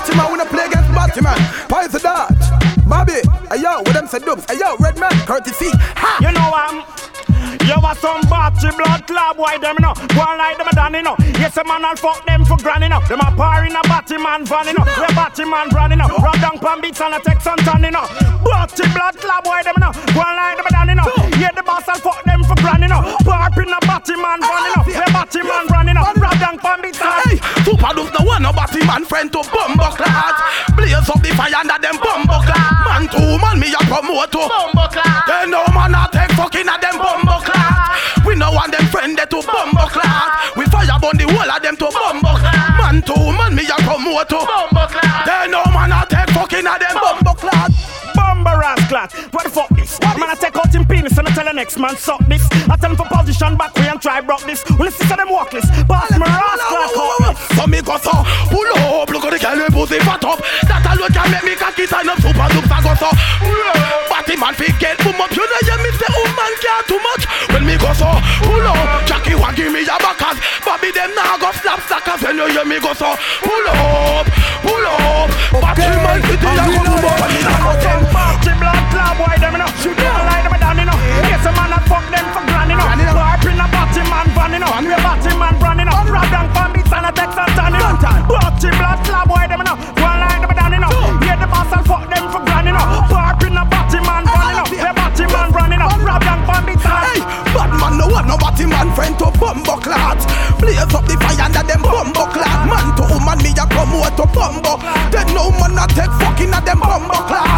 Batman, we no play against Batman. Pies of that. Bobby, ayo, with them said dubs. Ayo, Redman, courtesy. Ha! You know you want some battery blood club, why them no? One like them a done, you know. Yes, a man and fuck them for granny, no. Them a par in a Batman van, you know. We Batman brand, you know. Rock down pan beats and a text on ton, you know. Battery blood club, why them no? One like them a done, you know. Yeah, the boss and fuck them for granny, no. Par in a Batman van, you know. We Batman brand, you know. Rock down pan beats and hey, Super Dubs the one, no Batman friend to bumbo clad. Blaze up the fire under them bumbo clad. Man to man, me a promote to bumbo clad. They no man a take fucking at them bumbo clad. We no want them friend they to bumbo clad. We fire burn the whole of them to bumbo clad. Man to man, me a promote to bumbo clad. They no man a take fucking at them bumbo clad. Bumbo rascal, what the fuck this? Man I take out him penis and I tell the next man suck this. I tell him for position back way and try broke this. When listen to them walkless, pass my rascal. So me go so, pull up, look at the girl with pussy fat up. That alone can make me cocky turn up. Super Dubs I go so. Batman fi get boom up. You know you me say woman care too much. When me go so, pull up, Jackie want give me a backers. Bobby them now go slap suckers. When you hear me go so, pull up, pull up. Batman fi do ya go boom up. Party blood club, why them no? Don't lie them down, you know. Yes, a man that fuck them for granny, no. Park in a Batman van, you know. We a Batman brand, you know. Rock down pan beats and a text and tan, you know. Party blood club, why them no? Don't lie them down, you know. Yeah, the boss and fuck them for granny, no. Park in a Batman van, you know. We a Batman brand, you know. Rock down pan beats and hey, Batman no one no Batman friend to bumbo clad. Blaze up the fire under them bumbo clad. Man to woman, me a promote to bumbo. Then no man a take fucking at them bumbo clad.